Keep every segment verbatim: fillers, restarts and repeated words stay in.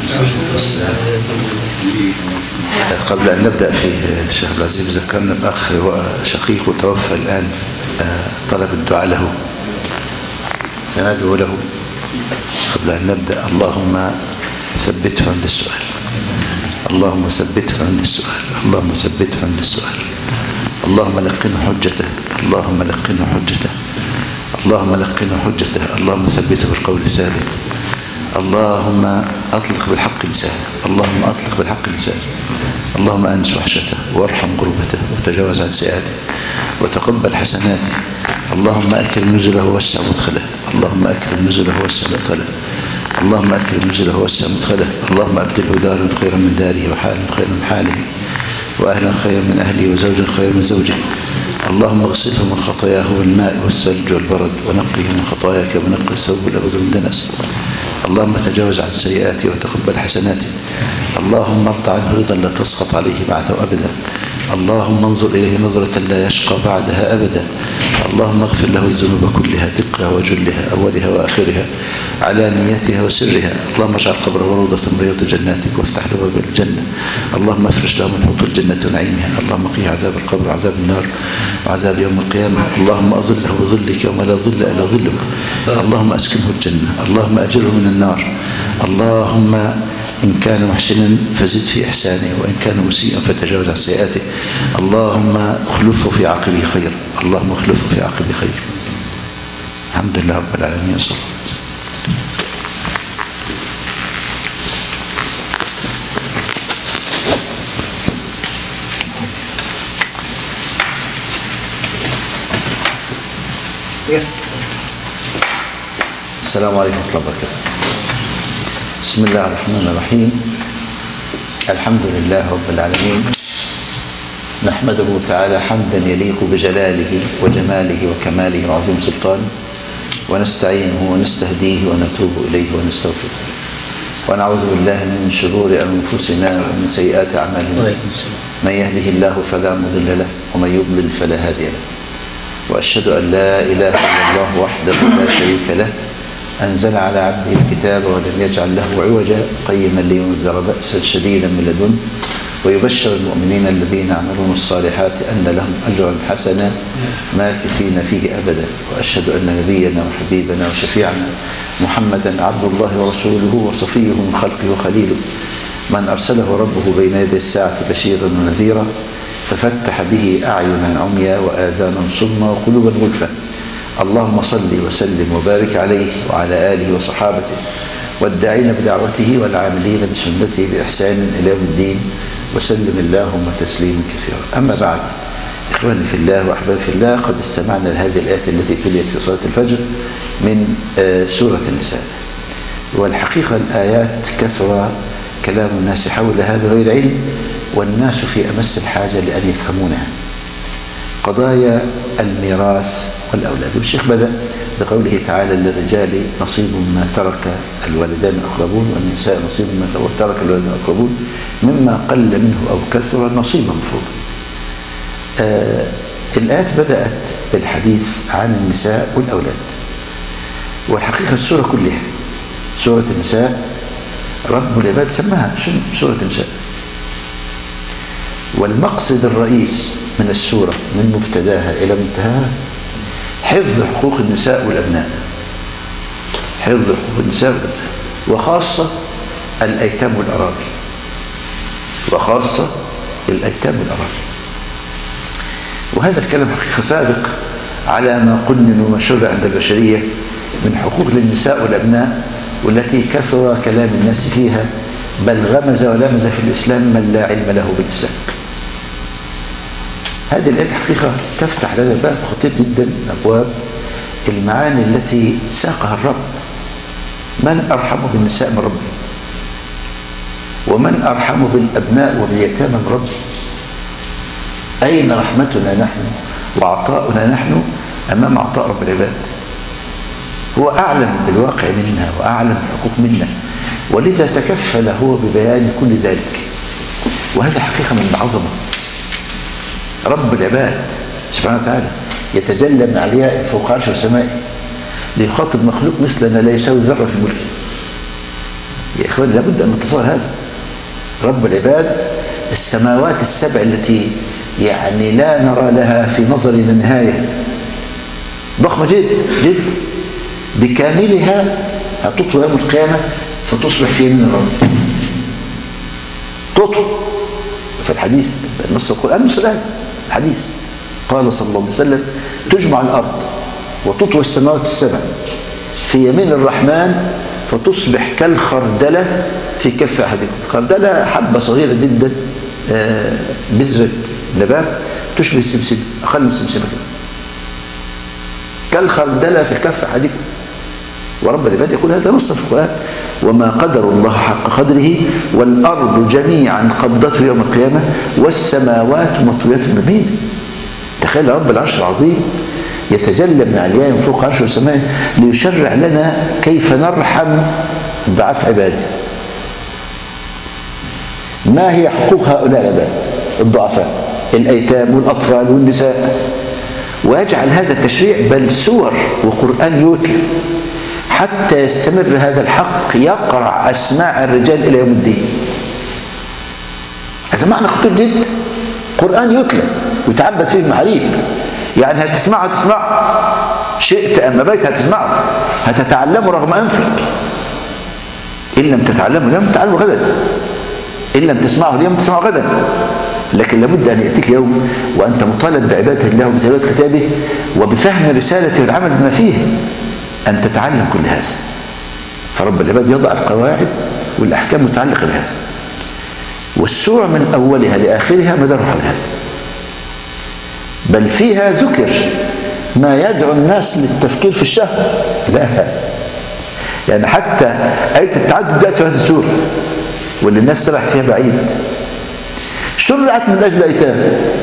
قبل أن نبدأ في الشيخ العزيز ذكرنا الأخ وشقيقه توفى الآن، طلب الدعاء له فندعو له قبل أن نبدأ. اللهم ثبته عند السؤال، اللهم ثبته عند السؤال، اللهم ثبته عند السؤال، اللهم لقنه حجته، اللهم لقنه حجته، اللهم لقنه حجته، اللهم ثبته بالقول الثابت، اللهم أطلق بالحق لسانه، اللهم أطلق بالحق لسانه، اللهم أنس وحشته وارحم غربته وتجاوز عن سيئاته وتقبل حسناته، اللهم أكرم نزله ووسع مدخله، اللهم أكرم نزله ووسع مدخله، اللهم أكرم نزله ووسع مدخله، اللهم أبدله دارا خيرا من داره وحالا خيرا من حاله وأهلا خيرا من أهله وزوجا خيرا من زوجه، اللهم اغسله من خطاياه بالماء والثلج والبرد ونقه من خطاياك ونقه الثوب الأبيض من دنس، اللهم تجاوز عن سيئاته وتقبل حسناته، اللهم ارض عنه رضا لا تسخط عليه بعده أبدا، اللهم انظر إليه نظرة لا يشقى بعدها أبدا، اللهم اغفر له الذنوب كلها دقها وجلها أولها وآخرها علانيتها وسرها، اللهم اجعل قبره روضة من رياض جناتك وافتح له باب الجنة، اللهم افرش له من حوض الجنة ونعيمها، اللهم قيه عذاب القبر وعذاب النار وعذاب يوم القيامة، اللهم أظله بظلك يوم لا ظل إلا ظلك، اللهم أسكنه الجنة، اللهم أجره من النار، اللهم إن كان محسنا فزد في إحسانه وإن كان مسيئا فتجاوز عن سيئاته، اللهم اخلفه في عقبه خير، اللهم اخلفه في عقبه خير. الحمد لله رب العالمين. صلى الله عليه وسلم. السلام عليكم ورحمة الله وبركاته. بسم الله الرحمن الرحيم. الحمد لله رب العالمين، نحمده تعالى حمدا يليق بجلاله وجماله وكماله وعظيم سلطانه، ونستعينه ونستهديه ونتوب إليه ونستغفره، ونعوذ بالله من شرور أنفسنا ومن سيئات أعمالنا، من يهده الله فلا مضل له ومن يضلل فلا هادي له، وأشهد أن لا إله إلا الله وحده لا شريك له، أنزل على عبده الكتاب ولم يجعل له عوجا قيما لينذر بأسا شديدا من لدنه ويبشر المؤمنين الذين يعملون الصالحات أن لهم أجرا حسنا ماكثين فيه أبدا، وأشهد أن نبينا وحبيبنا وشفيعنا محمدا عبد الله ورسوله وصفيه من خلقه وخليله، من أرسله ربه بين يدي الساعة بشيرا ونذيرا ففتح به أعينا عميا وآذانا صما وقلوبا غلفا، اللهم صل وسلم وبارك عليه وعلى آله وصحابته والداعين بدعوته والعاملين بسنته بإحسان إلى يوم الدين، وسلم اللهم تسليما كثيرا. أما بعد، إخواني في الله وأحبابي في الله، قد استمعنا لهذه الآية التي تليت في صلاة الفجر من سورة النساء، والحقيقة الآيات كثر كلام الناس حولها بغير علم، والناس في أمس الحاجة لأن يفهمونها. قضايا الميراث والأولاد، والشيخ بدأ بقوله تعالى: للرجال نصيب ما ترك الوالدان الأقربون والنساء نصيب ما ترك الوالدان الأقربون مما قل منه أو كثر نصيبا مفروضا. آه الآيات بدأت بالحديث عن النساء والأولاد، والحقيقة السورة كلها سورة النساء رب العباد سماها سورة النساء، والمقصد الرئيس من السورة من مبتداها إلى منتهاها حفظ حقوق النساء والأبناء، حفظ حقوق النساء والأبناء، وخاصة الأيتام والأرامل، وخاصة الأيتام والأرامل. وهذا الكلام حقيقة سابق على ما قنن وما شرع عند البشرية من حقوق للنساء والأبناء، والتي كثر كلام الناس فيها، بل غمز ولمز في الإسلام من لا علم له بالإسلام. هذه الآية حقيقة تفتح لنا باب خطير جدا من أبواب المعاني التي ساقها الرب. من أرحم بالنساء من ربي، ومن أرحم بالأبناء واليتامى من ربي. أين رحمتنا نحن وعطاؤنا نحن أمام عطاء رب العباد؟ هو أعلم بالواقع منا وأعلم بالحقوق منا، ولذا تكفل هو ببيان كل ذلك. وهذا حقيقة من العظمة. رب العباد سبحانه وتعالى يتجلى من علياء فوق عرش السماء ليخاطب مخلوق مثلنا لا يساوي ذرة في ملكه. إخواني لابد أن نتصور هذا. رب العباد السماوات السبع التي يعني لا نرى لها في نظرنا نهاية، ضخمة جدا جدا بكاملها، هتطوى يوم القيامة فتصبح في يمين الرب. تطوى في الحديث نص القرآن نص الآية الحديث قال صلى الله عليه وسلم تجمع الأرض وتطوى السماوات السبع في يمين الرحمن فتصبح كالخردلة في كف أحدكم. خردلة حبة صغيرة جدا بذرة نبات تشبه السمسم، أقل من السمسمة كده، كالخردلة في كف أحدكم. ورب العباد يقول هذا نص في القرآن وما قدر الله حق قدره والأرض جميعا قبضته يوم القيامة والسماوات مطويات بيمينه. تخيل رب العرش العظيم يتجلى من علياء من فوق عرشه وسمائه ليشرع لنا كيف نرحم ضعاف عباده. ما هي حقوق هؤلاء العباد الضعفاء الأيتام والأطفال والنساء، ويجعل هذا التشريع بل سور وقرآن يتلى حتى يستمر هذا الحق يقرع أسماع الرجال إلى يوم الدين. هذا معنى خطير جدا. قرآن يتلى ويتعبد فيه المحاريب، يعني هتسمعه هتسمعه شئت أما بيت هتسمعه، هتتعلمه رغم أنفك. إن لم تتعلمه اليوم تتعلمه غدا، إن لم تسمعه اليوم تسمعه غدا. لكن لابد أن يأتيك يوم وأنت مطالب بعبادة الله وبتلاوة كتابه وبفهم رسالته والعمل بما فيه أن تتعلم كل هذا. فرب العباد يضع القواعد والأحكام متعلقة بهذا، والسورة من أولها لآخرها مدارها على هذا، بل فيها ذكر ما يدعو الناس للتفكير في الشهوة. لا يعني حتى آية التعدد جاءت في هذه السورة واللي الناس سرح فيها بعيد. شرعت من أجل الأيتام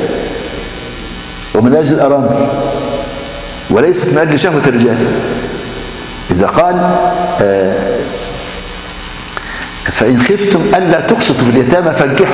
ومن أجل الأرامل وليست من أجل شهوة الرجال. إذا قال آه فإن خفتم ألا تقسطوا في اليتامى فانكحوا،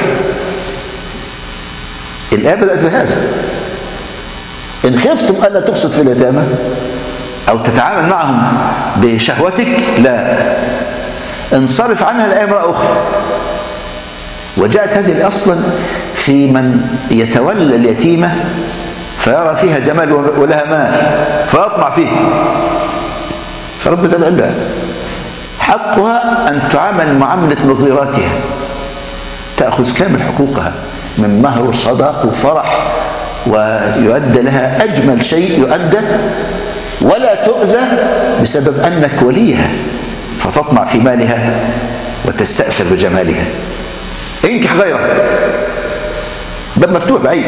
الآية بدأت بهذا. إن خفتم ألا تقسط في اليتامى أو تتعامل معهم بشهوتك لا، انصرف عنها الآية مرة أخرى. وجاءت هذه أصلا في من يتولى اليتيمة فيرى فيها جمال ولها مال فيطمع فيه، فرب قال لها حقها أن تعامل معاملة نظيراتها، تأخذ كامل حقوقها من مهر وصداق وفرح، ويؤدى لها أجمل شيء يؤدى، ولا تؤذى بسبب أنك وليها فتطمع في مالها وتستأثر بجمالها. انكح غيرها، باب مفتوح بعيد.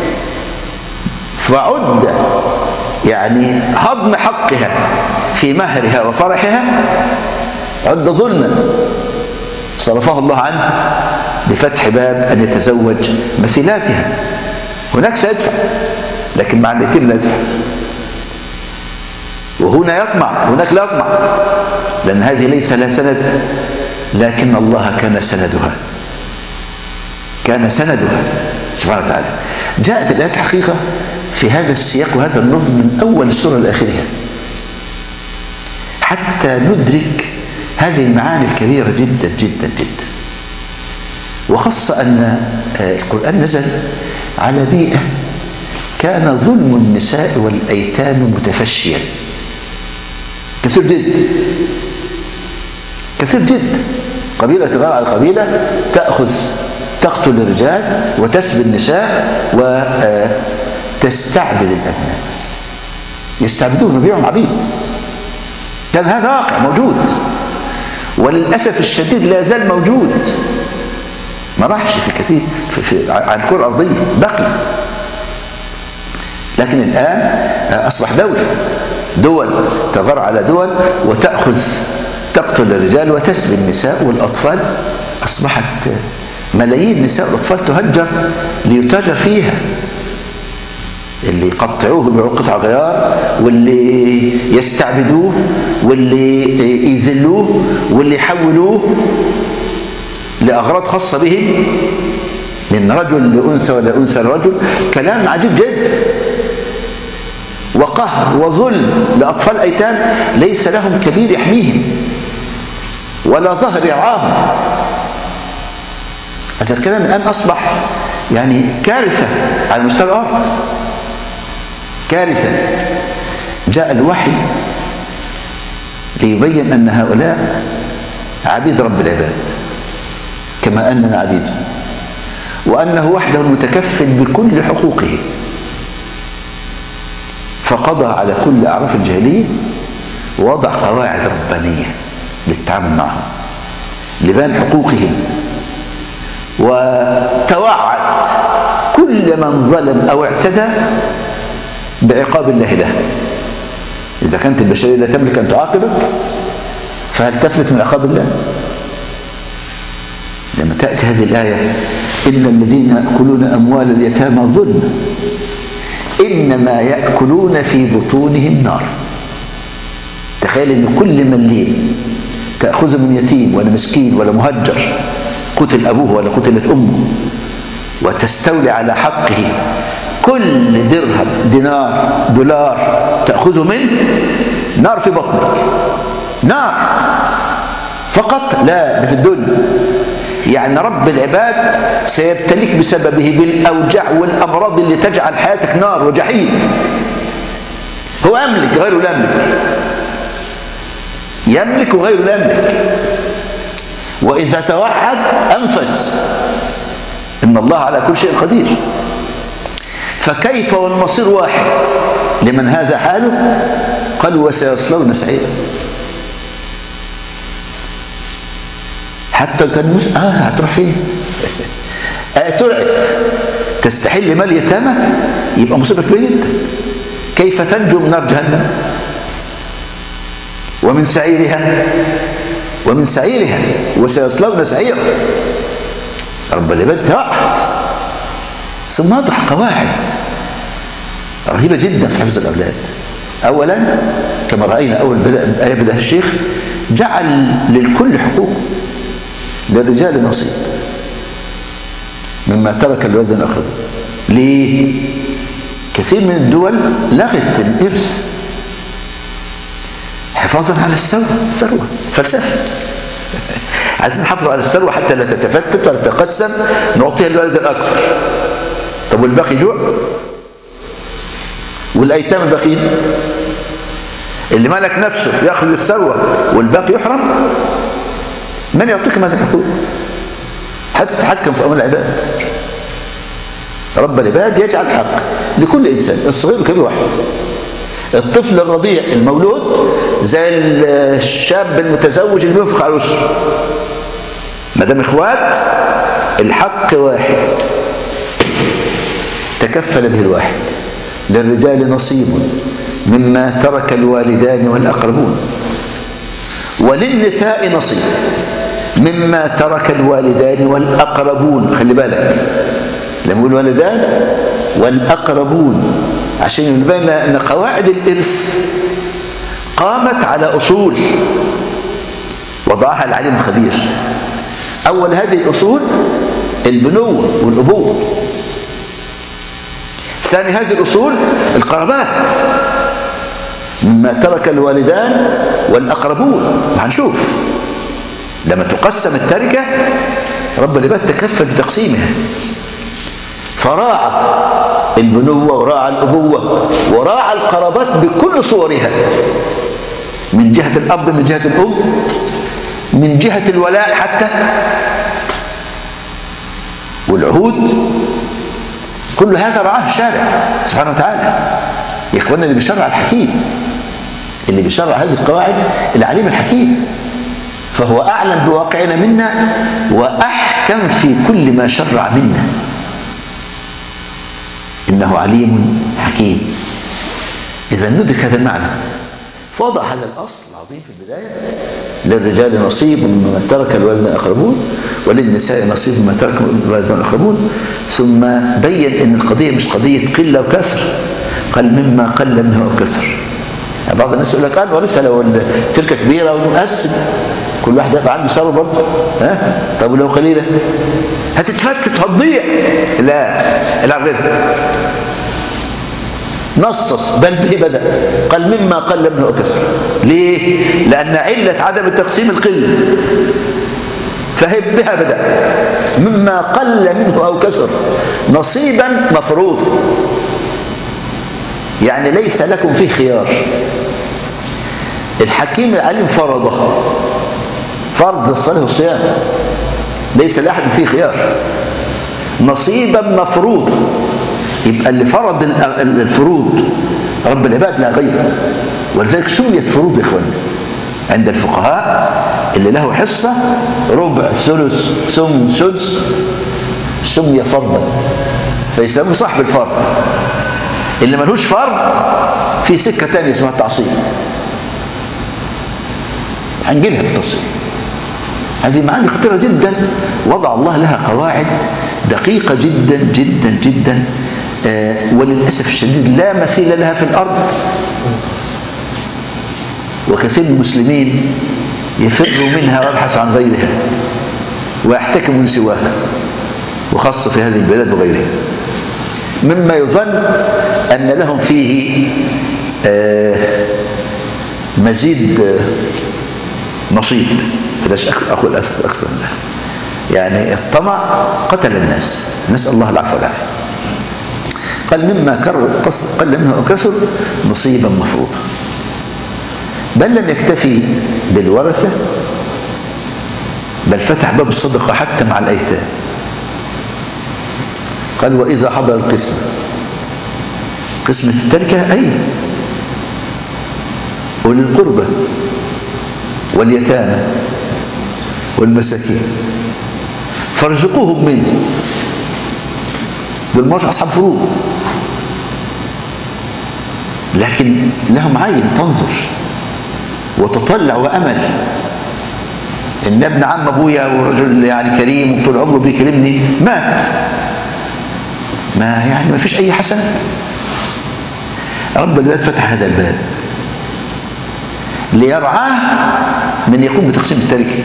فعد يعني هضم حقها في مهرها وفرحها عد ظلما صرفه الله عنه بفتح باب أن يتزوج مثيلاتها. هناك سيدفع لكن مع اليتيم لا يدفع، وهنا يطمع هناك لا يطمع، لأن هذه ليس لها سند، لكن الله كان سندها كان سندها سبحانه وتعالى. جاءت الآيات حقيقة في هذا السياق وهذا النظم من أول السورة لآخرها حتى ندرك هذه المعاني الكبيرة جدا جدا جدا. وخاصة أن القرآن نزل على بيئة كان ظلم النساء والأيتام متفشيا كثير جدا كثير جدا. قبيلة تغار على قبيلة تأخذ تقتل الرجال وتسبي النساء وتستعبد الأبناء، يستعبدون ويبيعهم عبيد. كان هذا واقع موجود وللأسف الشديد لا زال موجود، ما راحش في كثير في في عن الكرة الأرضية بقي. لكن الآن أصبح دولة دول تغار على دول وتأخذ تقتل الرجال وتسبي النساء والأطفال. أصبحت ملايين نساء والأطفال تهجر ليتاجر فيها، اللي يقطعوه يبيعوه قطع غيار، واللي يستعبدوه، واللي يذلوه، واللي يحولوه لأغراض خاصة به، من رجل لأنثى ولا أنثى لرجل. كلام عجيب جدا، وقهر وظلم لأطفال أيتام ليس لهم كبير يحميهم. ولا ظهر يرعاهم. هذا الكلام الآن أصبح يعني كارثة على مستوى الأرض، كارثة. جاء الوحي ليبين أن هؤلاء عبيد رب العباد كما أننا عبيده، وأنه وحده المتكفل بكل حقوقه، فقضى على كل أعراف الجاهلية ووضع قواعد ربانية للتعامل معهم لبيان حقوقهم، وتوعد كل من ظلم أو اعتدى بعقاب الله له. إذا كانت البشرية لا تملك أن تعاقبك فهل تفلت من عقاب الله؟ لما تأتي هذه الآية إن الذين يأكلون أموال اليتامى ظلما إنما يأكلون في بطونهم نار. تخيل أن كل من ليه تأخذ من يتيم ولا مسكين ولا مهجر قتل أبوه ولا قتلت أمه وتستولي على حقه كل درهم دينار دولار تأخذه منه، نار في بطنك، نار فقط. لا، ده في الدنيا. يعني رب العباد سيبتليك بسببه بالأوجاع والأمراض اللي تجعل حياتك نار وجحيم. هو أملك غيره لا يملك، يملك وغيره لا يملك. وإذا توحد أنفس. إن الله على كل شيء قدير. فكيف والمصير واحد لمن هذا حاله؟ قالوا وسيصلون سعيرا. حتى كان مس... اه هتروح فين؟ آه ترعب تستحل مال يتامى يبقى مصيبك بيه انت. كيف تنجو من نار جهنم ومن سعيرها ومن سعيرها وسيصلون سعيرا. رب العباد توعد ثم وضع قواعد رهيبة جدا في حفظ الأولاد. أولا كما رأينا أول بدأ آية بدأ الشيخ جعل للكل حقوق، للرجال نصيب مما ترك الوالدين الآخرون. ليه؟ كثير من الدول لغت الإرث حفاظا على الثروة، فلسفة. عايزين نحافظ على الثروة حتى لا تتفتت ولا تتقسم، نعطيها للوالد الأكبر. طب والباقي جوع؟ والأيتام الباقيين اللي مالك نفسه يأخذ الثروة والباقي يحرم؟ من يعطيك هذه الحقوق؟ حتى تتحكم في أمر العباد. رب العباد يجعل حق لكل إنسان، الصغير والكبير واحد. الطفل الرضيع المولود زي الشاب المتزوج اللي بينفق على الأسرة. ما دام إخوات الحق واحد تكفل به الواحد. للرجال نصيب مما ترك الوالدان والأقربون، وللنساء نصيب مما ترك الوالدان والأقربون. خلي بالك لما يقول الوالدان والأقربون عشان يبين أن قواعد الإرث قامت على أصول وضعها العليم الخبير. أول هذه الأصول البنوة والأبوة. ثاني هذه الأصول القرابات مما ترك الوالدان والأقربون. هنشوف لما تقسم التركة رب العباد تكفل بتقسيمها، فراعى البنوة وراعى الأبوة وراعى القرابات بكل صورها، من جهة الأب، من جهة الأم، من جهة الولاء حتى والعهود. كل هذا رعاه الشارع سبحانه وتعالى. يا إخوانا اللي بيشرع الحكيم، اللي بيشرع هذه القواعد العليم الحكيم، فهو أعلم بواقعنا منا وأحكم في كل ما شرع منا. إنه عليم حكيم. إذا ندرك هذا المعنى فوضع هذا الأصل العظيم في البداية: للرجال نصيب مما ترك الوالدين الأقربون وللنساء نصيب مما ترك الوالدين الأقربون. ثم بين أن القضية مش قضية قلة وكسر، قال مما قل منه أو كسر. يعني بعض الناس يقول لك أنا ورثة لو التركة كبيرة ونقسم كل واحد يبقى عنده ثروة برضه، ها؟ طب ولو قليلة هتتفتت هتضيع. لا، العب غيرها. نصص بل به بدأ، قال مما قل منه وكسر. ليه؟ لأن علة عدم التقسيم القلة، فهب بها بدأ، مما قل منه أو كسر نصيبا مفروض، يعني ليس لكم فيه خيار. الحكيم العليم فرضه، فرض الصلاة والصيام، ليس لأحد فيه خيار، نصيبا مفروض. يبقى اللي فرض الفروض رب العباد لا غيره، ولذلك سميت فروض يا اخواني عند الفقهاء. اللي له حصة ربع ثلث ثم سدس سمي فرضا، فيسموه صاحب الفرض. اللي ملوش فرض في سكة تانية اسمها التعصيب، هنجيلها بالتفصيل. هذه معاني خطيرة جدا، وضع الله لها قواعد دقيقة جدا جدا جدا، آه وللأسف الشديد لا مثيل لها في الأرض. وكثير من المسلمين يفروا منها ويبحث عن غيرها ويحتكم من سواها، وخاصة في هذه البلاد وغيرها، مما يظن أن لهم فيه آه مزيد آه نصيب. فلاش أقول أكثر من ذلك، يعني الطمع قتل الناس، نسأل الله العفو والعافية. قال مما قل منه أو كسر نصيبا مفروضا. بل لم يكتفي بالورثة، بل فتح باب الصدقة حتى مع الأيتام. قال وإذا حضر القسم، قسم التركة أي أولي القربى واليتامى والمساكين فارزقوهم منه، دول مش أصحاب فروض، لكن لهم عين تنظر وتطلع وأمل. إن ابن عم أبويا ورجل يعني كريم وطول عمره بيكلمني مات، ما يعني ما فيش أي حسنة. رب البلاد فتح هذا الباب ليرعاه من يقوم بتقسيم التركة،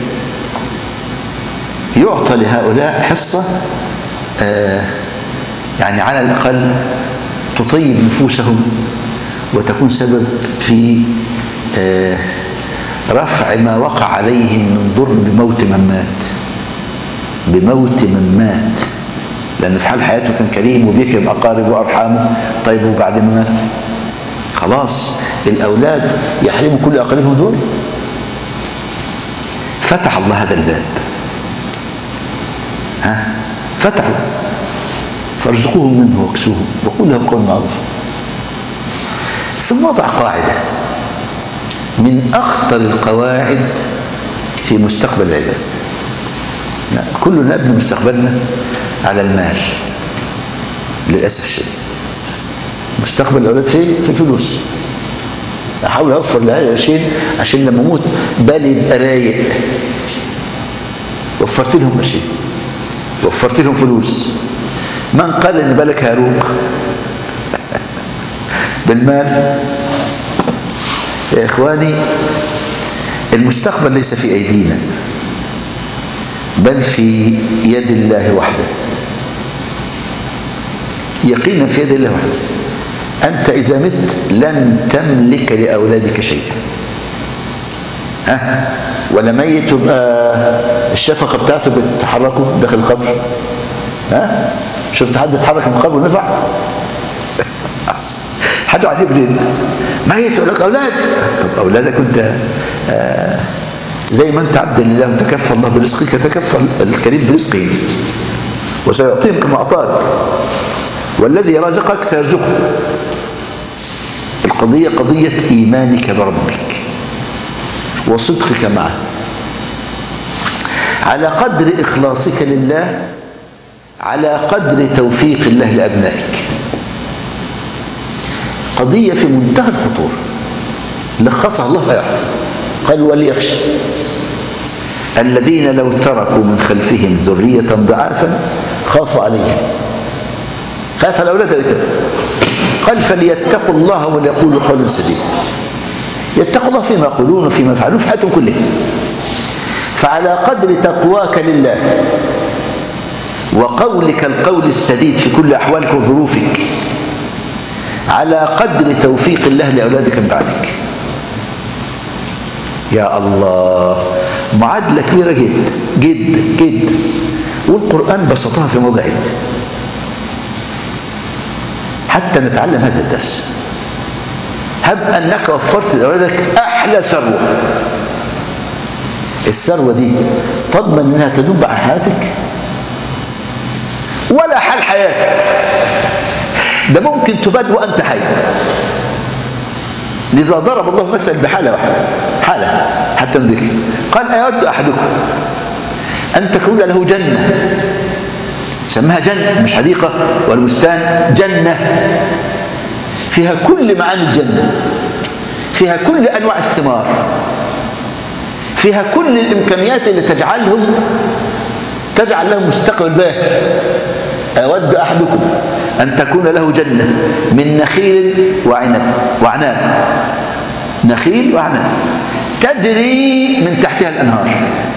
يعطى لهؤلاء حصة آه يعني على الأقل تطيب نفوسهم وتكون سبب في آه رفع ما وقع عليهم من ضر بموت من مات، بموت من مات. لأن في حال حياته كان كريم وبيكرم أقاربه وأرحامه، طيب وبعد ما مات خلاص الأولاد يحرموا كل أقاربهم دول. فتح الله هذا الباب، ها فتحوا فارزقوهم منه واكسوهم وقول لهم قول معروف. ثم وضع قاعدة من أخطر القواعد في مستقبل العباد. كلنا نبني مستقبلنا على المال للأسف الشديد. مستقبل الأولاد فين؟ في الفلوس. أحاول أوفر لها قرشين عشان لما أموت بالي يبقى رايق. وفرت لهم قرشين، وفرت لهم فلوس. من قال إن بالك هاروق بالمال؟ يا إخواني المستقبل ليس في أيدينا بل في يد الله وحده، يقينا في يد الله وحده. أنت إذا مت لن تملك لأولادك شيئا، ها ولا ميت الشفقة بتاعته بتحركه داخل القبر؟ ها شفت حد يتحرك من القبر ونفع؟ حد عجيب ليه؟ ميت يقول لك أولاد. طب أولادك أنت آه زي ما أنت عبد لله تكفى الله برزقك تكفى الكريم برزقه وسيعطيهم كما أعطاك، والذي رزقك سيرزقه. القضية قضية إيمانك بربك وصدقك معه على قدر إخلاصك لله، على قدر توفيق الله لأبنائك. قضية في منتهى الخطورة لخصها الله فيعطي. قال وليخشى الذين لو تركوا من خلفهم ذرية ضعافا خافوا عليهم، خاف الأولاد الكتاب. قال فليتقوا الله وليقولوا قولا سديدا. يتقوا الله فيما يقولون وفيما يفعلون في حياتهم كلها. فعلى قدر تقواك لله وقولك القول السديد في كل أحوالك وظروفك على قدر توفيق الله لأولادك من بعدك. يا الله، معادلة كبيرة جد جد جد، والقرآن بسطها في موضعين حتى نتعلم هذا الدرس. هب أنك وفرت لأولادك أحلى ثروة، الثروة دي تضمن أنها تدب على حياتك ولا حال حياتك، ده ممكن تباد وأنت حي. لذا ضرب الله مثلا بحالة واحدة، حالة حتى نذكر، قال أيود أحدكم أن تكون له جنة، سماها جنة مش حديقة ولا بستان، جنة فيها كل معاني الجنة، فيها كل أنواع الثمار، فيها كل الإمكانيات اللي تجعلهم تجعل لهم مستقبل باهر. أود أحدكم أن تكون له جنة من نخيل وعنب وعناب، نخيل وعنب تجري من تحتها الأنهار،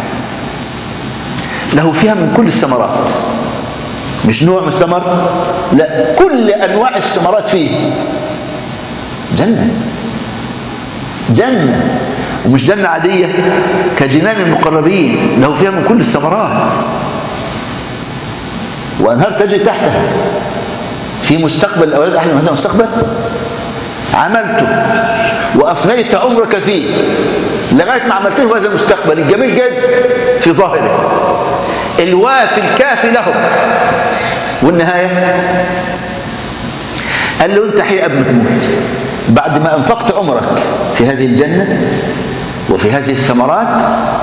له فيها من كل الثمرات، مش نوع من الثمر، لا، كل أنواع الثمرات فيه. جنة جنة، ومش جنة عادية كجنان المقربين، له فيها من كل الثمرات وأنهار تجري تحتها. في مستقبل الأولاد أحلى من هذا المستقبل عملته وأفنيت عمرك فيه لغاية ما عملت له هذا المستقبل الجميل جدا في ظاهره، الوافي الكافي لهم، والنهاية قال له أنت حي قبل ما تموت، بعد ما أنفقت عمرك في هذه الجنة وفي هذه الثمرات،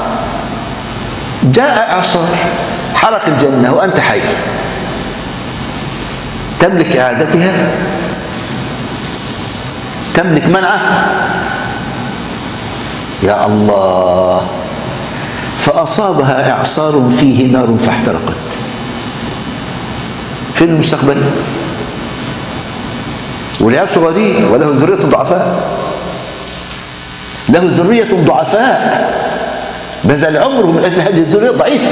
جاء إعصار حرق الجنة وأنت حي، تملك إعادتها؟ تملك منعه؟ يا الله. فأصابها إعصار فيه نار فاحترقت. في المستقبل والعيال صغيرين وله ذرية ضعفاء، له ذرية ضعفاء بذل عمره من أجل هذه الذرية ضعيفة،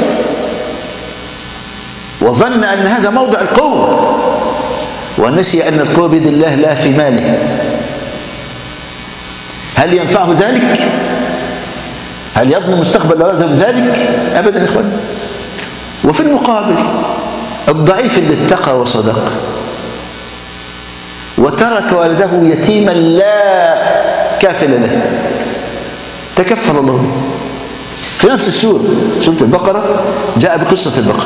وظن أن هذا موضع القوة، ونسي أن القوة بيد الله لا في ماله. هل ينفعه ذلك؟ هل يضمن مستقبل أولاده ذلك؟ أبدا يا إخوان. وفي المقابل الضعيف اللي اتقى وصدق وترك والده يتيما لا كافل له، تكفل الله به. في نفس السورة، سورة البقرة، جاء بقصة البقرة.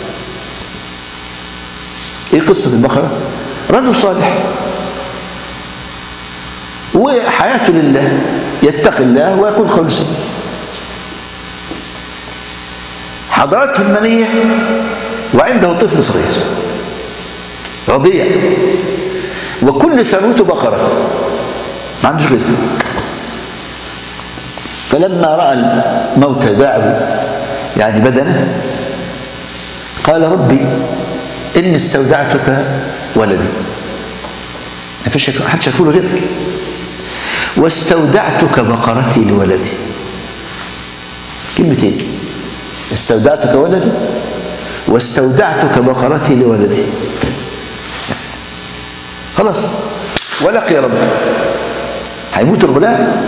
ايه قصة البقرة؟ رجل صالح وحياته لله، يتقي الله ويقول خلصا، حضرته المنية وعنده طفل صغير رضيع، وكل ثروته بقرة، ما عندوش غيره. فلما رأى الموت باعه يعني بدنه، قال ربي إني استودعتك ولدي، ما فيش حد شافوله غيرك، واستودعتك بقرتي لولدي. كلمتين، استودعتك ولدي واستودعتك بقرتي لولدي. خلاص، ولقي ربي، هيموت الغلام.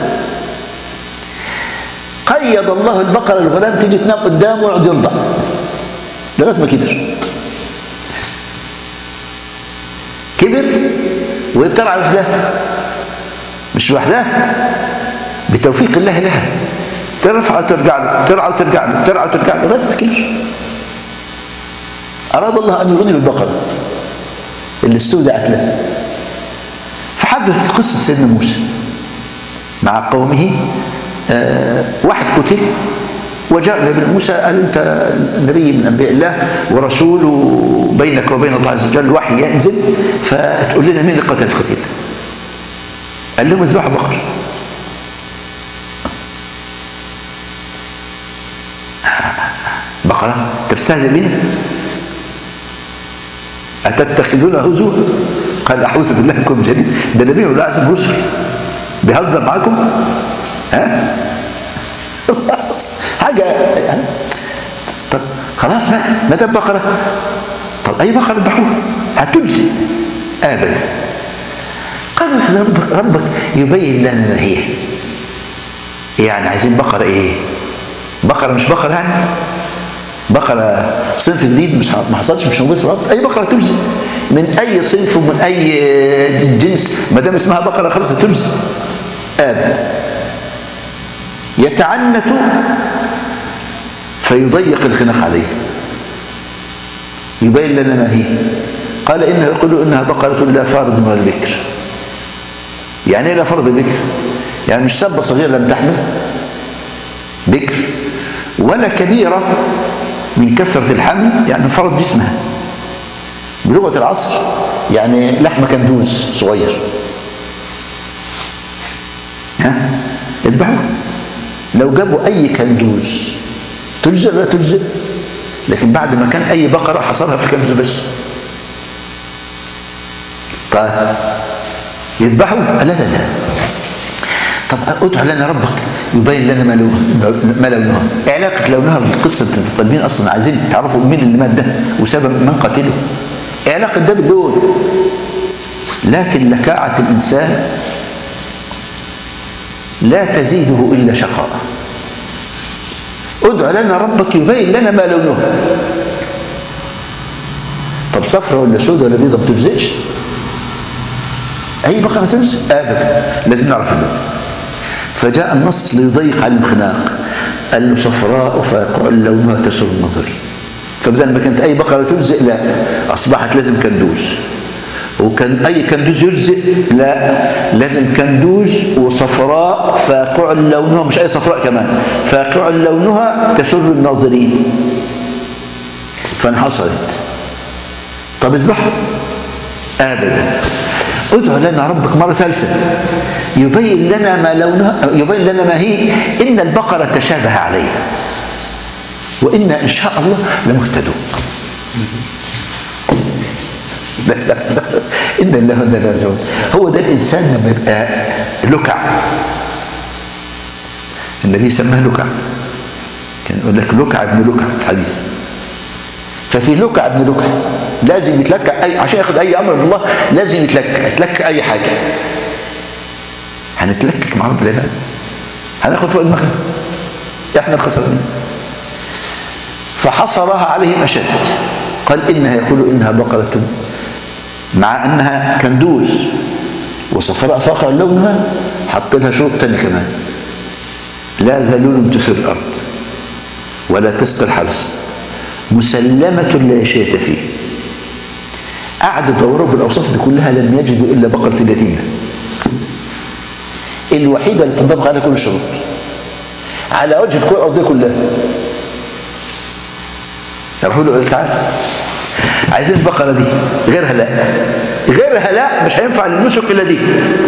قيد الله البقرة الغلام تيجي تنام قدامه ويقعد يرضع لغاية ما كبر. كبر ويبترع لوحدها، مش لوحدها، بتوفيق الله لها، ترفع وترجع له، ترعى وترجع له، ترعى وترجع له لغاية ما كبر. أراد الله أن يغني بالبقرة اللي استودعت له. فحدثت قصة سيدنا موسى مع قومه. آه واحد قتل وجاء نبي موسى قال انت نبي من انبياء الله ورسول بينك وبين الله عز وجل وحي ينزل، فتقول لنا مين اللي قتل القتيل؟ قال لهم اذبحوا بقر. بقرة تستهزئ بنا؟ أتتخذون هزوا؟ قال أعوذ بالله منكم جديد، ده نبي ولا أعزم رسل بيهزر معاكم؟ ها؟ حاجة يعني. طب خلاص بقى، ما دام بقرة، طب أي بقرة اذبحوها هتجزي؟ أبدا. تعالى ربك يبين لنا ما هي. يعني عايزين بقرة ايه؟ بقرة مش بقرة يعني بقرة صنف جديد مش ما حصلش مش موجود في الأرض. أي بقرة تجزي من أي صنف ومن أي جنس ما دام اسمها بقرة خلاص تجزي. آب يتعنت فيضيق الخناق عليه يبين لنا ما هي. قال إنه يقول إنها بقرة لا فارض ولا بكر. يعني ايه لا فرض بكر؟ يعني مش سبة صغيرة لم تحمل بكر ولا كبيرة من كثرة الحمل يعني فرض جسمها بلغة العصر يعني لحمة كندوز صغير. ها اذبحوا لو جابوا أي كندوز تجزئ لا تجزئ، لكن بعد ما كان أي بقرة حصرها في كندوز بس. طيب يذبحوا؟ لا لا لا. طب ادعو لنا ربك يبين لنا ما لونها. علاقة لونها بالقصة الطالبين أصلا عايزين تعرفوا مين اللي مات ده وسبب من قتله. علاقة ده باللون. لكن لكاعة الإنسان لا تزيده إلا شقاء. ادعو لنا ربك يبين لنا ما لونها. طب صفرة ولا سودة ولا بيضة ما بتجزئش؟ أي بقرة تجزئ؟ أبدا لازم نعرف اللون. فجاء النص ليضيق على الخناق قال له صفراء فيقع لونها تسر النظر. فبدل ما كانت أي بقرة تجزئ لا أصبحت لازم كندوز. وكان أي كندوز يجزئ لا لازم كندوز وصفراء فيقع لونها مش أي صفراء كمان فيقع لونها تسر الناظرين. فانحصرت. طب اذبحوا؟ أبدا. ادعو لنا ربك مرة ثالثة يبين لنا ما لونها يبين لنا ما هي. إن البقرة تشابه عليها وإن إن شاء الله لمهتدون. إن الله لا راجعون. هو ده الإنسان لما يبقى لكع. النبي سماه لكع كان يقول لك لكع ابن لكع في الحديث. ففي لكع ابن لكع لازم يتلكع أي عشان ياخد أي أمر من الله لازم يتلكع يتلكع أي حاجة. هنتلكك مع رب العباد هناخد فوق المخ احنا الخسرين. فحصرها عليهم أشد. قال إنها يقول إنها بقرة مع أنها كندوز وصفراء فاقع لونها حط لها شروط تاني كمان. لا ذلول تثير الأرض ولا تسقي الحرث مسلمة لا شيء فيه. قعدوا يدوروا بالأوصاف دي كلها لم يجدوا إلا بقرة اليتيمة الوحيدة اللي تنطبق على كل الشروط على وجه الكرة الأرضية كلها. يروحوا له تعالى عايزين البقرة دي غيرها لا غيرها لا مش هينفع للنسك إلا دي.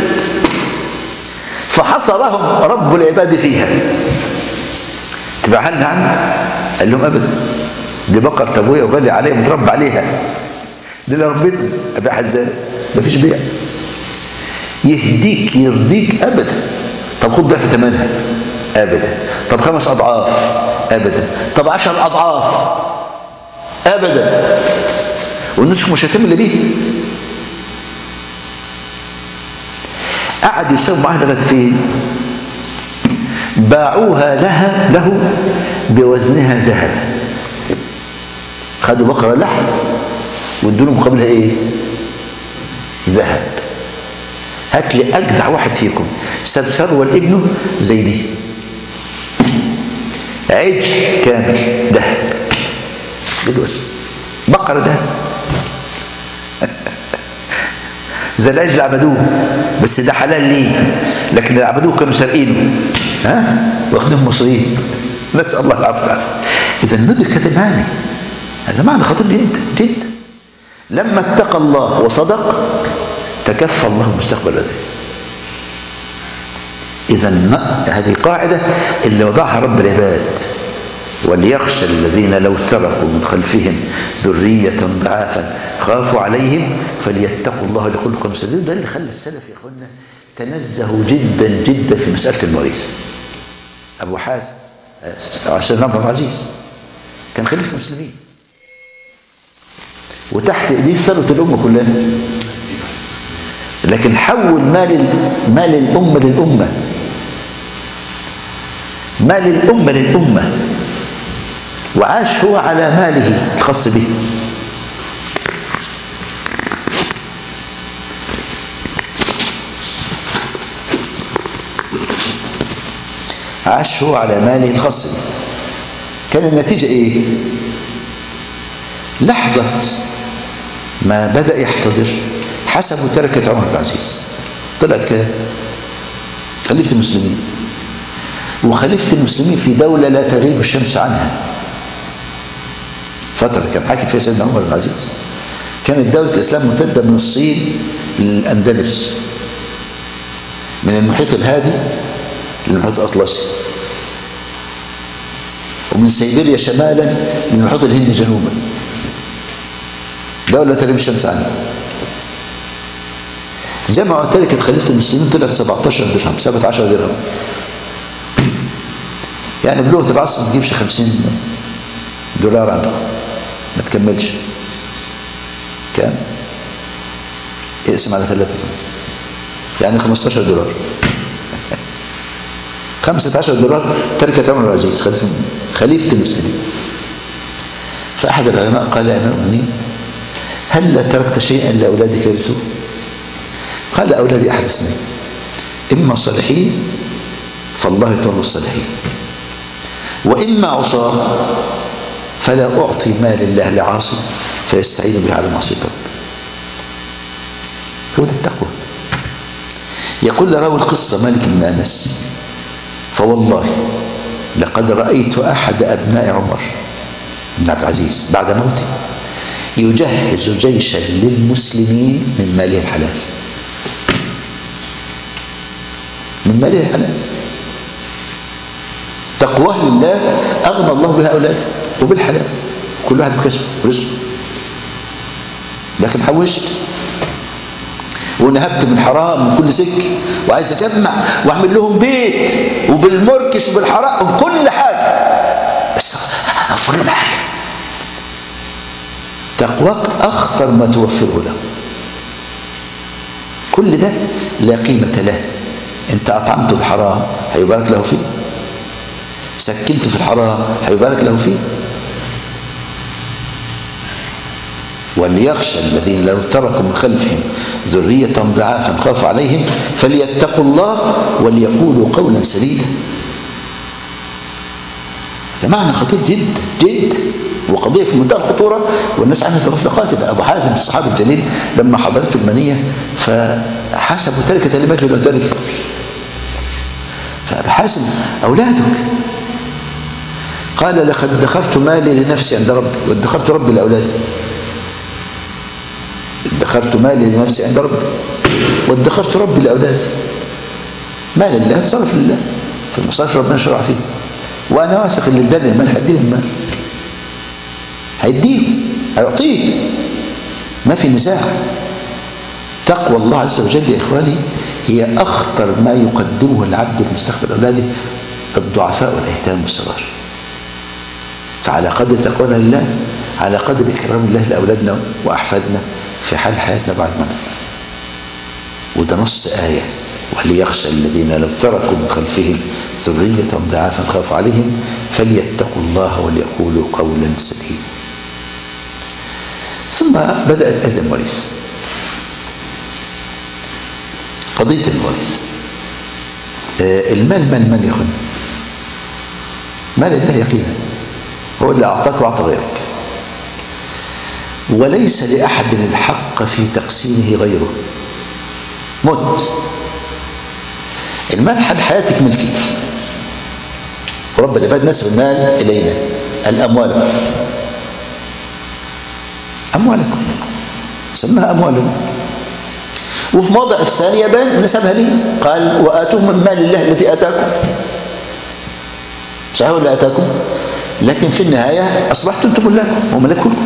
فحصرهم رب العباد فيها. تبقى لنا عنه؟ قال لهم أبدا دي بقرة أبويا وغالي عليها متربى عليها دي اللي ربيتني أبيعها ازاي؟ مفيش بيع. يهديك يرضيك أبدا. طب خد ضعف ثمنها أبدا. طب خمس أضعاف أبدا. طب عشر أضعاف أبدا. والنسك مش هتملي بيه. قعد يسوي معاها لغاية فين؟ باعوها لها له بوزنها ذهب. خدوا بقرة لحم وادوا له مقابلها ايه؟ ذهب. هات لي اجدع واحد فيكم ساب ثروه لابنه زي دي عيش كامل ذهب بالوزن. بقرة ذهب زي العيش اللي عبدوه بس ده حلال ليه لكن اللي عبدوه كانوا سارقينه ها واخدهم مصريين. نسأل الله العافية. اذا ندرك هذا المعنى. هذا معنى خطير جدا جدا. لما اتقى الله وصدق تكفى الله مستقبل ذلك. اذا هذه القاعدة اللي وضعها رب العباد وليخشى الذين لو تركوا من خلفهم ذرية ضعافا خافوا عليهم فليتقوا الله لكلكم سديد. ده اللي خلى السلف يا اخوانا تنزهوا جدا جدا في مسألة المواريث. ابو حازم عشان عبد العزيز كان خليفة المسلمين وتحت ايديه ثروة الامة كلها لكن حول مال مال الأمة للأمة، مال الأمة للأمة، وعاش هو على ماله الخاص به. عاش هو على ماله الخاص به. كان النتيجة ايه؟ لحظة ما بدأ يحتضر حسبوا تركة عمر بن العزيز طلعت كده خليفة المسلمين، وخليفة المسلمين في دولة لا تغيب الشمس عنها. فترة كان حاكم فيها سيدنا عمر بن العزيز، كانت دولة الإسلام ممتدة من الصين للأندلس، من المحيط الهادي للمحيط الأطلسي، ومن سيبيريا شمالا للمحيط الهندي جنوبا. دولة تغيب الشمس عنها. جمعوا تركة خليفة المسلمين طلعت سبعتاشر درهم، سبعة عشر درهم، يعني بلغة العصر ما تجيبش خمسين دولار عنده، ما تكملش. كام؟ اقسم على ثلاثة يعني خمستاشر دولار. خمسة عشر دولار تركة عمر العزيز خليفة المسلمين. فأحد العلماء قال يا أمير المؤمنين هل لا تركت شيئا لأولادك يرثوه؟ قال أولادي أحد اثنين، إما صالحين فالله يتولى الصالحين، وإما عصاه فلا أعطي مال الله لعاصي فيستعين به على معصية ربه. هو ده التقوى. يقول راوي القصة مالك بن أنس فوالله لقد رأيت أحد أبناء عمر بن عبد العزيز بعد موته يجهز جيشا للمسلمين من ماله الحلال، من ماله الحلال. تقواه لله أغنى الله بها أولاده وبالحلال، كل واحد بكسبه ورزقه. لكن حوشت ونهبت من حرام من كل سكة، وعايز أجمع وأعمل لهم بيت وبالمركش وبالحرام وكل حاجة، بس أوفر لهم حاجة. تقواك أخطر ما توفره له. كل ده لا قيمة له. أنت أطعمته بحرام هيبارك له فيه، سكنته في الحرام هيبارك له فيه. وليخشى الذين لو تركوا من خلفهم ذرية ضعافا خافوا عليهم فليتقوا الله وليقولوا قولا سديدا. ده معنى خطير جدا جدا، وقضية في منتهى الخطورة والناس عنها في غفلة. أبو حازم الصحابي الجليل لما حضرته المنية فحسبوا تركة لمجه ولا تركة، فأبو حازم أولادك قال لقد ادخرت مالي لنفسي عند ربي وادخرت ربي لأولادي. ادخرت مالي لنفسي عند ربي وادخرت ربي لأولادي. مال الله صرف لله في المصارف ربنا شرع فيه، وأنا واثق اللي اداني المال هيديه المال، هيديه هيعطيه، ما في نزاع. تقوى الله عز وجل يا إخواني هي أخطر ما يقدمه العبد لمستقبل أولاده الضعفاء والأيتام والصغار. فعلى قدر تقوانا لله على قدر إكرام الله لأولادنا وأحفادنا في حال حياتنا بعد ما نموت. وده نص آية وليخشى الذين لو تركوا من خلفهم ذرية ضعافا خافوا عليهم فليتقوا الله وليقولوا قولا سديدا. ثم بدأت آية المواريث. قضية المواريث آه المال مال من يخن؟ مال الله يقينا، هو اللي أعطاك وأعطى غيرك، وليس لأحد الحق في تقسيمه غيره. مت المال حد حياتك ملكي، ورب العباد نسب المال إلينا الأموال، أموالكم سماها أموالنا. وفي موضع الثانية بان نسبها لي، قال وآتوهم من مال الله الذي آتاكم. صحيح ولا آتاكم؟ لكن في النهاية أصبحتم انتم لكم وملككم.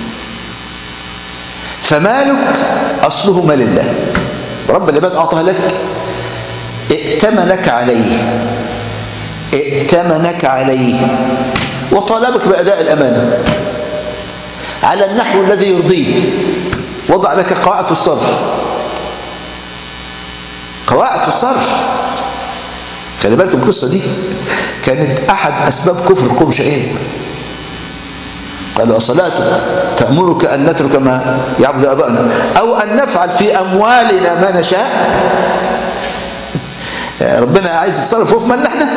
فمالك أصله مال الله، رب العباد أعطاها لك، ائتمنك عليه ائتمنك عليه وطالبك بأداء الأمانة على النحو الذي يرضيه، وضع لك قواعد في الصرف، في الصرف. خلي بالكم القصة دي كانت أحد أسباب كفر قوم شعيب. قالوا الصلاة تأمرك أن نترك ما يعبد آباؤنا أو أن نفعل في أموالنا ما نشاء. ربنا عايز يتصرف فوق مالنا احنا.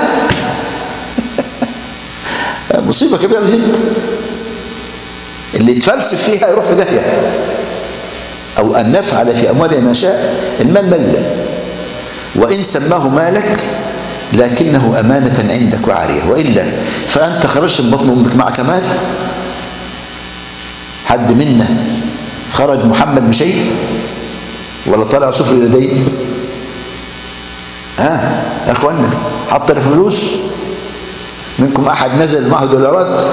مصيبة كبيرة جدا. اللي يتفلسف فيها يروح في داهية. أو أن نفعل في أموالنا ما نشاء. المال مال، وإن سماه مالك لكنه أمانة عندك وعارية، وإلا فأنت خرجت من بطن أمك معك مال. حد منا خرج محمد بشيء ولا طلع صفر لديه؟ ها يا اخوانا، حط له فلوس منكم احد نزل معه دولارات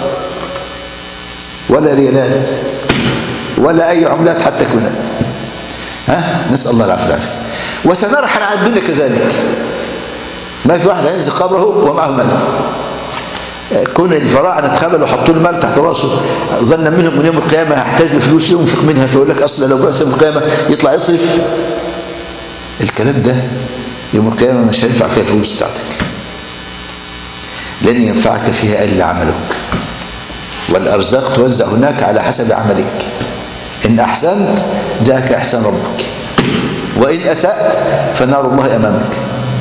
ولا ريالات ولا اي عملات حتى كونات؟ ها نسال الله العافيه والعافيه. وسنرحل عن الدنيا كذلك. ما في واحد ينزل قبره ومعه مال. كون الفراعنه اتخبلوا وحطوا له مال تحت راسه ظن منهم من يوم القيامه هيحتاج لفلوس ينفق منها، فيقول لك اصلا لو بأس يوم القيامه يطلع يصرف. الكلام ده يوم القيامه مش هينفع فيها الفلوس بتاعتك، لن ينفعك فيها الا عملك، والارزاق توزع هناك على حسب عملك. ان احسنت جاءك احسان ربك، وان اسأت فنار الله امامك.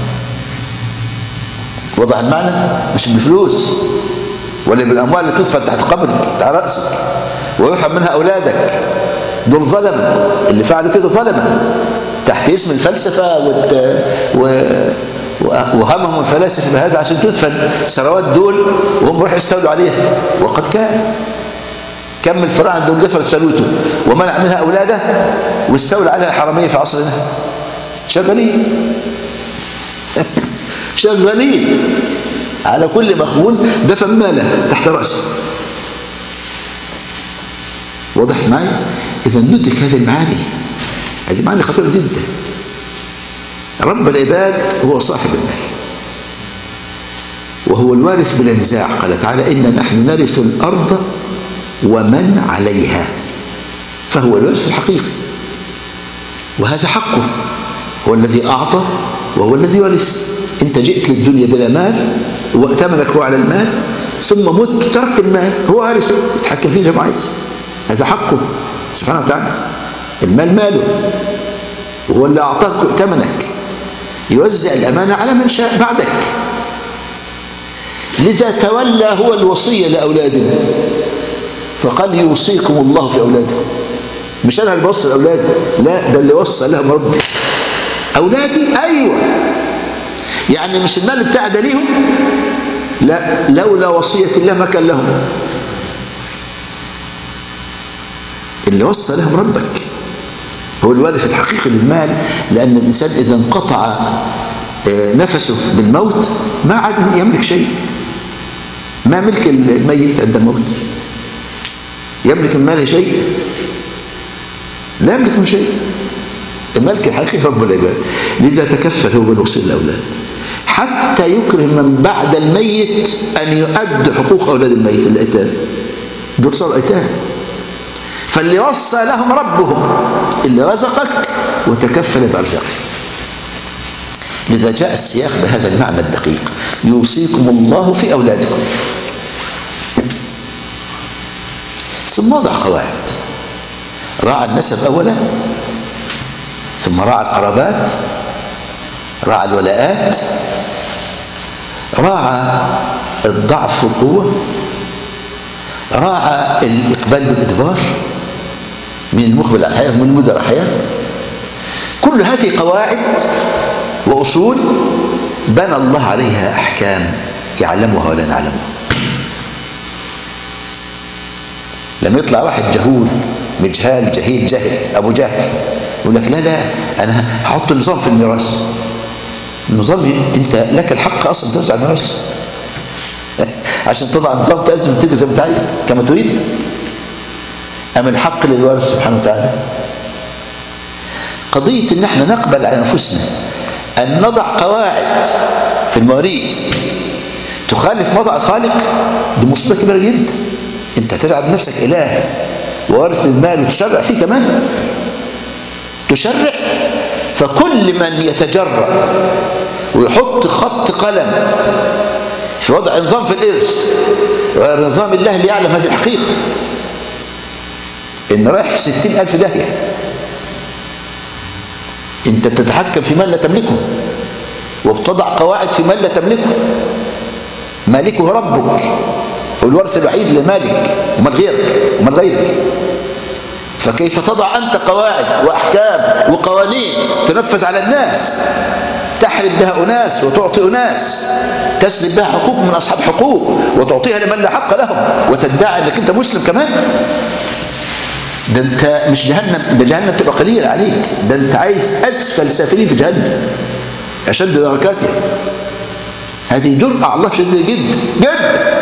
وضع المعنى؟ مش بالفلوس ولا بالاموال اللي تدفن تحت قبرك تحت راسك ويرحم منها اولادك. دول ظلمه، اللي فعلوا كده ظلمه تحت اسم الفلسفه والت... و... وهمهم الفلاسفه بهذا عشان تدفن ثروات دول وهم بيروحوا يستولوا عليها. وقد كان كم الفراعنه دول دفنوا ثروته ومنع منها اولاده واستولى عليها الحراميه في عصرنا. شغالين شغالين على كل مخبول دفن ماله تحت رأسه. واضح معي؟ إذا ندرك هذه المعاني، هذه معاني خطيرة جدا. رب العباد هو صاحب المال وهو الوارث بلا نزاع. قال تعالى إنا نحن نرث الأرض ومن عليها، فهو الوارث الحقيقي وهذا حقه. هو الذي أعطى وهو الذي ورث. انت جئت للدنيا بلا مال وائتمنك هو على المال، ثم مت ترك المال، هو وارث يتحكم فيه زي ما عايز. هذا حقه سبحانه وتعالى. المال ماله وهو اللي اعطاك ائتمنك، يوزع الامانه على من شاء بعدك. لذا تولى هو الوصيه لاولاده فقال يوصيكم الله في اولادكم. مش انا اللي بوصي الاولاد، لا، ده اللي وصى لهم ربي. اولادي ايوه، يعني مش المال بتاعي ده ليهم، لا، لولا وصية الله ما كان لهم. اللي وصى لهم ربك هو الوارث الحقيقي للمال، لأن الإنسان إذا انقطع نفسه بالموت ما عاد يملك شيء. ما ملك الميت عند الموت؟ يملك المال شيء؟ لا يملك من شيء. الملك الحقيقي رب العباد. لذا تكفل هو بالوصية للأولاد حتى يكرم من بعد الميت أن يؤدي حقوق أولاد الميت الأيتام. دول صاروا أيتام، فاللي وصى لهم ربهم اللي رزقك وتكفل بأرزاقك. لذا جاء السياق بهذا المعنى الدقيق: يوصيكم الله في أولادكم. ثم وضع قواعد: راعى النسب أولا، ثم راعى القرابات، راعى الولاءات، راعى الضعف والقوة، راعى الإقبال والإدبار، من المقبل على الحياة ومن المدبر على الحياة. كل هذه قواعد وأصول بنى الله عليها أحكام يعلمها ولا نعلمها. لما يطلع واحد جهول مجهال جهيل جاهل أبو جهل يقول لك لا لا أنا هحط النظام في الميراث. النظام أنت لك الحق أصلا توزع الميراث عشان تضع النظام تأذن وتجي زي ما أنت عايز كما تريد. أم الحق للوارث سبحانه وتعالى. قضية إن احنا نقبل على أنفسنا أن نضع قواعد في المواريث تخالف وضع الخالق، دي مصيبة كبيرة جدا. أنت تجعل نفسك إله ووارث المال وتشرع فيه كمان، تشرع فكل من يتجرأ ويحط خط قلم في وضع نظام في الإرث ونظام الله اللي يعلم هذه الحقيقة إن رايح في ستين ألف داهية. أنت تتحكم في من لا تملكه وبتضع قواعد في من لا تملكه. مالكه ربك والورث الوحيد لمالك ومن غيرك ومن غيرك. فكيف تضع أنت قواعد وأحكام وقوانين تنفذ على الناس تحرم بها أناس وتعطي أناس تسلب بها حقوق من أصحاب حقوق وتعطيها لمن لا حق لهم وتدعي أنك أنت مسلم كمان؟ ده أنت مش جهنم، ده جهنم تبقى قليل عليك، ده أنت عايز أسفل سافلين في جهنم أشد دركاتها. هذه جرأة على الله شديدة جدا جدا.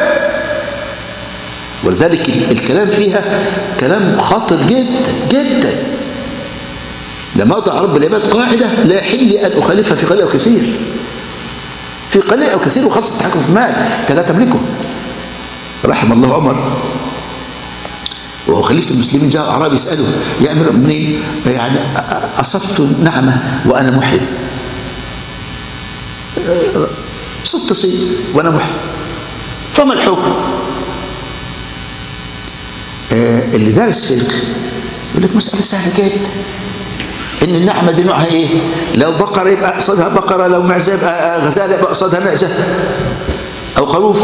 ولذلك الكلام فيها كلام خطر جدا جدا. لما وضع رب العباد قاعدة لا يحل أن أخالفها في قليل أو كثير، في قليل أو كثير، وخاصة التحكم في المال أنت لا تملكه. رحم الله عمر وهو خليفة المسلمين، جاء أعرابي يسأله يا أمير المؤمنين يعني أصبت نعمة وأنا محرم، صدت صيد وأنا محرم، فما الحكم؟ آه اللي دارس فقه يقول لك مسألة سهلة جدا، إن النعمة دي نوعها إيه؟ لو بقرة يبقى قصدها بقرة، لو معزة يبقى غزالة يبقى قصدها معزة أو خروف.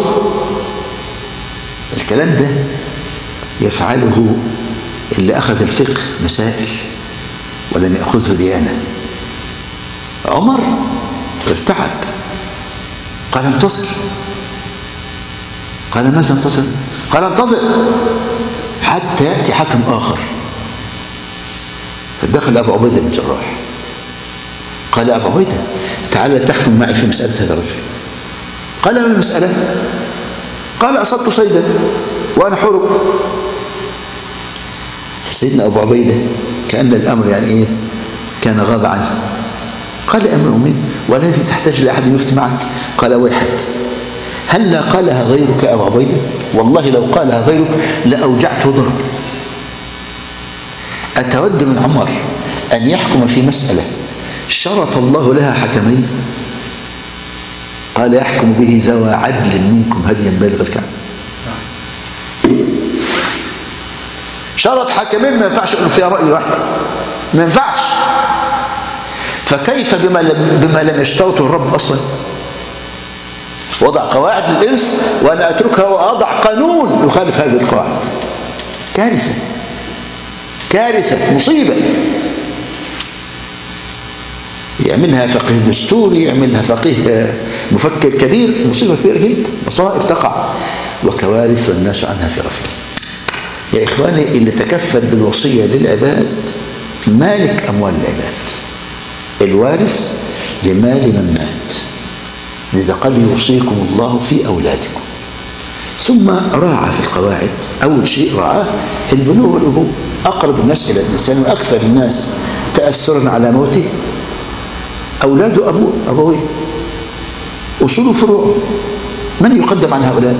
الكلام ده يفعله اللي أخذ الفقه مسائل ولم يأخذه ديانة. عمر ارتعب قال انتصر. قال ماذا انتصر؟ قال انتظر حتى يأتي حكم آخر. فدخل أبو عبيدة بن جراح قال أبو عبيدة تعال تحكم معي في مسألة هذا الرجل. قال ما المسألة؟ قال أصبت صيدا وأنا حرم. سيدنا أبو عبيدة كأن الأمر يعني إيه كان غاب عنه. قال يا أمير المؤمنين والذي تحتاج لأحد يفتي معك؟ قال ويحك هل لا قالها غيرك يا أبو عبيدة؟ والله لو قالها غيرك لأوجعته ضرب. أتود من عمر أن يحكم في مسألة شرط الله لها حكمين؟ قال يحكم به ذوى عدل منكم هديا بالغ الكعبة. شرط حكمين ما ينفعش يقولوا فيها رأي واحد، ما ينفعش. فكيف بما لم, بما لم يشترطه الرب أصلا؟ وضع قواعد للإرث وأنا أتركها وأضع قانون يخالف هذه القواعد. كارثة كارثة مصيبة. يعملها فقيه دستوري، يعملها فقيه مفكر كبير، مصيبة كبيرة جدا، مصائب تقع وكوارث والناس عنها في غفلة. يا إخواني اللي تكفل بالوصية للعباد مالك أموال العباد، الوارث لمال من مات. لذا قال يوصيكم الله في أولادكم. ثم راعى في القواعد أول شيء رعاه البنوة والأبوة. أقرب الناس إلى الإنسان وأكثر الناس تأثرا على موته أولاده أبوه أبويه، أصول فروع. من يقدم عن هؤلاء؟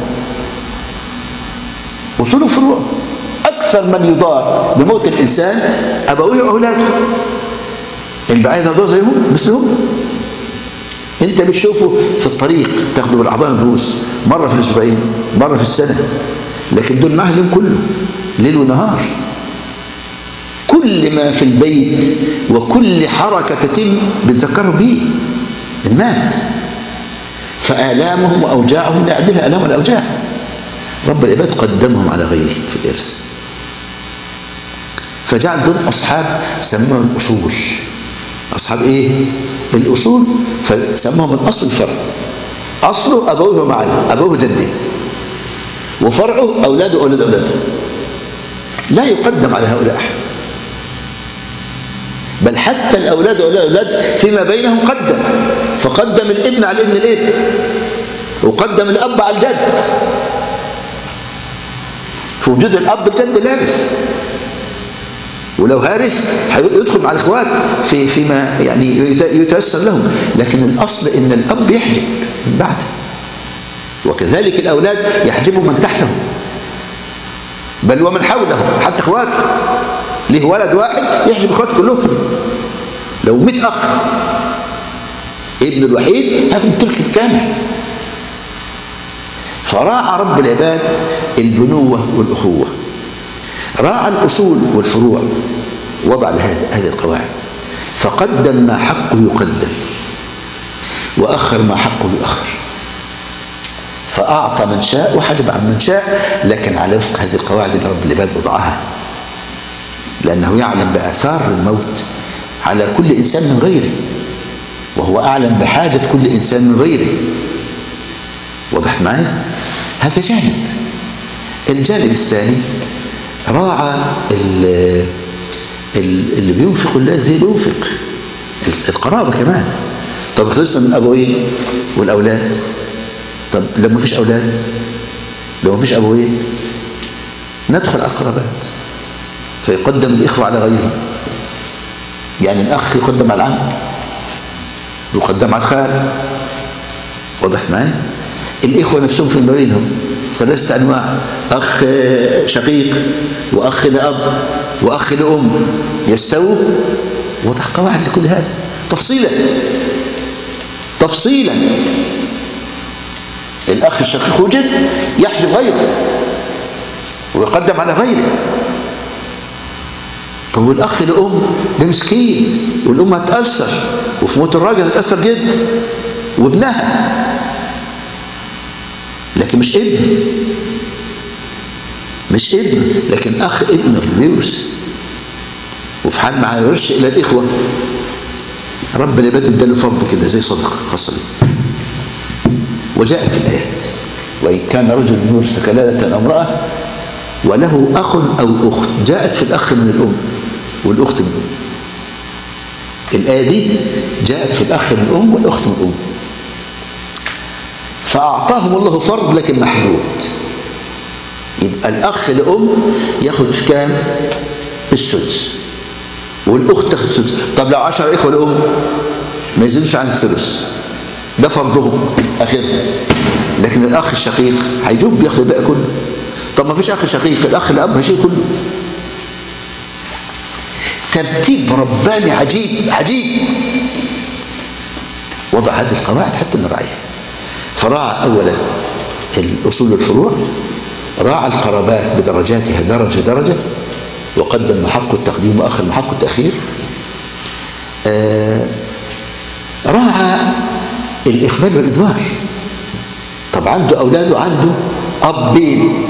أصول فروع. أكثر من يضار بموت الإنسان أبويه وأولاده. اللي عايز يضار زيهم مثلهم. أنت بتشوفه في الطريق تاخده بالأعضاء الدروس مرة في الأسبوعين مرة في السنة، لكن دول مهلهم كله ليل ونهار. كل ما في البيت وكل حركة تتم بتذكروا به المات. فآلامهم وأوجاعهم لا يعدلها آلام والأوجاع. رب العباد قدمهم على غيره في الإرث، فجعل دول أصحاب سموهم الأصول. أصحاب إيه؟ الأصول. فسموهم من أصل الفرع. أصله أبوه معنا أبوه جده، وفرعه أولاده أولاد أولاده. لا يقدم على هؤلاء أحد، بل حتى الأولاد أولاد أولاد فيما بينهم قدم. فقدم الابن على ابن الابن، وقدم الأب على الجد. في وجود الأب الجد لارث، ولو هارث هيدخل مع الإخوات في فيما يعني يتيسر لهم، لكن الأصل إن الأب يحجب من بعده، وكذلك الأولاد يحجبوا من تحتهم بل ومن حولهم، حتى إخوات له ولد واحد يحجب إخوات كلهم. لو مئة أخ ابن الوحيد هاخد التلك الكامل. فراعى رب العباد البنوة والأخوة، راعى الأصول والفروع، وضع هذه القواعد، فقدم ما حقه يقدم وأخر ما حقه يؤخر، فأعطى من شاء وحجب عن من شاء، لكن على وفق هذه القواعد اللي رب العباد وضعها، لأنه يعلم بآثار الموت على كل إنسان من غيره، وهو أعلم بحاجة كل إنسان من غيره. وضح معي؟ هذا جانب. الجانب الثاني راعى اللي بينفق الذي بينفق القرابة كمان. طب خلصنا من أبوين والأولاد، طب لما فيش أولاد، لو فيش أبوين ندخل على القرابات، فيقدم الإخوة على غيرهم. يعني الأخ يقدم على العم، يقدم على الخال. واضح معي؟ الإخوة نفسهم في بينهم ثلاثة أنواع: أخ شقيق، وأخ لأب، وأخ لأم، يستووا. وضح قواعد لكل هذا تفصيلا تفصيلا. الأخ الشقيق وجد يحجب غيره ويقدم على غيره. طب والأخ لأم ده مسكين، والأم هتأثر، وفي موت الراجل هتأثر جدا، وابنها، لكن مش ابن مش ابن لكن أخ ابنه بيورث، وفي حال ما يورثش إلى الإخوة رب العباد اداله فرض كده زي صدقة خاصة به. وجاءت في الآيات: وإن كان رجل يورث كلالة أو امرأة وله أخ أو أخت. جاءت في الأخ من الأم والأخت من الأم. الآية دي جاءت في الأخ من الأم والأخت من الأم. فأعطاهم الله فرض لكن محدود. يبقى الأخ لأم ياخد كام؟ السدس، والأخت تاخد السدس. طب لو عشر إخوة لأم ما يزيدوش عن الثلث، ده فرضهم آخرهم. لكن الأخ الشقيق هيجوب بياخد الباقي كله. طب ما فيش أخ شقيق، الأخ الأب هيشيل كله. ترتيب رباني عجيب عجيب. وضع هذه القواعد حتى نراعيها. فراعى أولا الأصول والفروع، راعى القرابات بدرجاتها درجة درجة، وقدم محق التقديم وأخر محق التأخير. آه راعى الإخبار والإدبار. طب عنده أولاد وعنده أبين.